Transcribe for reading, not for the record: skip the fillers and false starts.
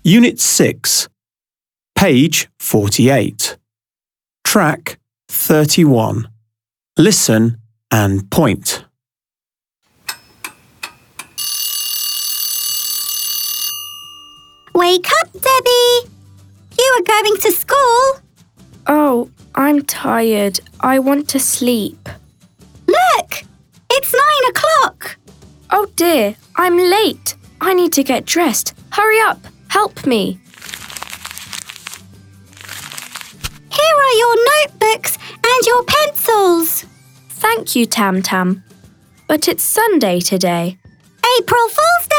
Unit 6, page 48. Track 31. Listen and point. Wake up, Debbie! You are going to school. Oh, I'm tired. I want to sleep. Look! It's 9 o'clock. Oh dear, I'm late. I need to get dressed. Hurry up, help me. Here are your notebooks and your pencils. Thank you, Tam Tam. But it's Sunday today. April Fool's Day!